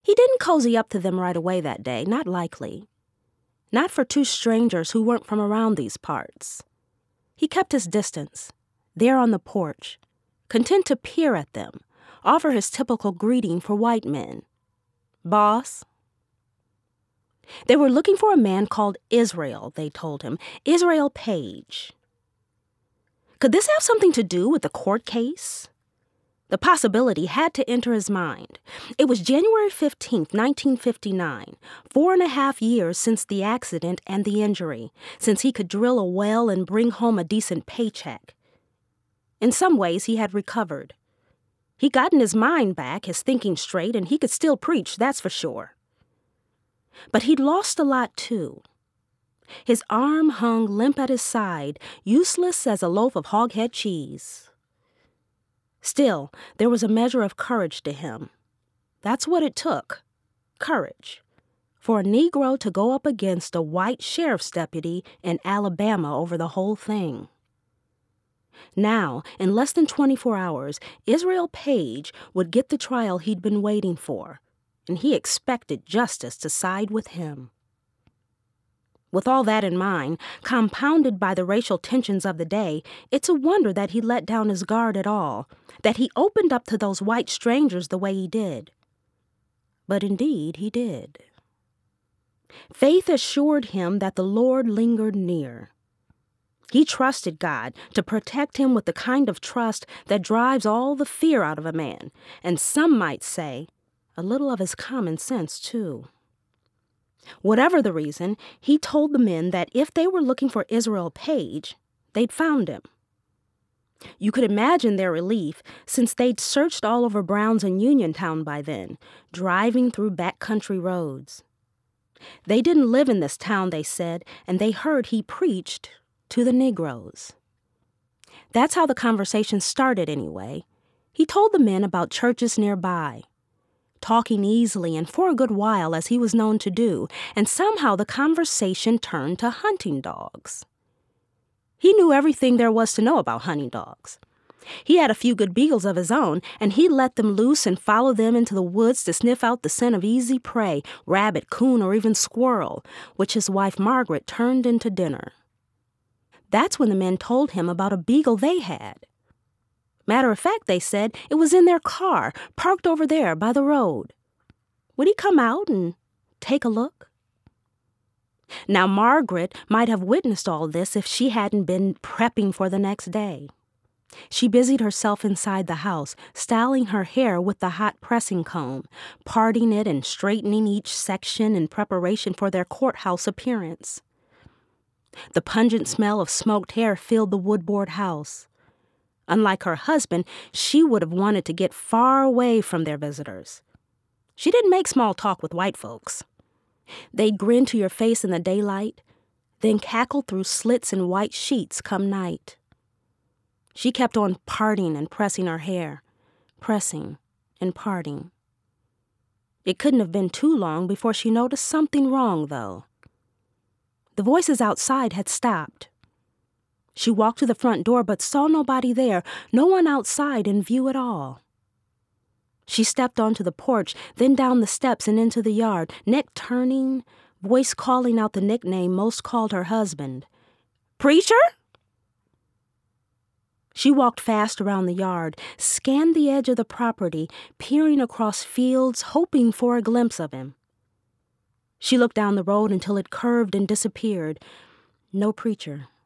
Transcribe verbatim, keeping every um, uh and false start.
He didn't cozy up to them right away that day, not likely. Not for two strangers who weren't from around these parts. He kept his distance, there on the porch, content to peer at them, offer his typical greeting for white men. Boss? They were looking for a man called Israel, they told him. Israel Page. Could this have something to do with the court case? The possibility had to enter his mind. It was January fifteenth, nineteen fifty-nine, four and a half years since the accident and the injury, since he could drill a well and bring home a decent paycheck. In some ways, he had recovered. He'd gotten his mind back, his thinking straight, and he could still preach, that's for sure. But he'd lost a lot, too. His arm hung limp at his side, useless as a loaf of hoghead cheese. Still, there was a measure of courage to him. That's what it took, courage, for a Negro to go up against a white sheriff's deputy in Alabama over the whole thing. Now, in less than twenty-four hours, Israel Page would get the trial he'd been waiting for, and he expected justice to side with him. With all that in mind, compounded by the racial tensions of the day, it's a wonder that he let down his guard at all, that he opened up to those white strangers the way he did. But indeed, he did. Faith assured him that the Lord lingered near. He trusted God to protect him with the kind of trust that drives all the fear out of a man, and some might say, a little of his common sense, too. Whatever the reason, he told the men that if they were looking for Israel Page, they'd found him. You could imagine their relief, since they'd searched all over Browns and Uniontown by then, driving through backcountry roads. They didn't live in this town, they said, and they heard he preached to the Negroes. That's how the conversation started anyway. He told the men about churches nearby, talking easily and for a good while as he was known to do, and somehow the conversation turned to hunting dogs. He knew everything there was to know about hunting dogs. He had a few good beagles of his own, and he let them loose and follow them into the woods to sniff out the scent of easy prey, rabbit, coon, or even squirrel, which his wife Margaret turned into dinner. That's when the men told him about a beagle they had. Matter of fact, they said, it was in their car, parked over there by the road. Would he come out and take a look? Now, Margaret might have witnessed all this if she hadn't been prepping for the next day. She busied herself inside the house, styling her hair with the hot pressing comb, parting it and straightening each section in preparation for their courthouse appearance. The pungent smell of smoked hair filled the woodboard house. Unlike her husband, she would have wanted to get far away from their visitors. She didn't make small talk with white folks. They'd grin to your face in the daylight, then cackle through slits in white sheets come night. She kept on parting and pressing her hair, pressing and parting. It couldn't have been too long before she noticed something wrong, though. The voices outside had stopped. She walked to the front door but saw nobody there, no one outside in view at all. She stepped onto the porch, then down the steps and into the yard, neck turning, voice calling out the nickname most called her husband. "Preacher?" She walked fast around the yard, scanned the edge of the property, peering across fields, hoping for a glimpse of him. She looked down the road until it curved and disappeared. No preacher.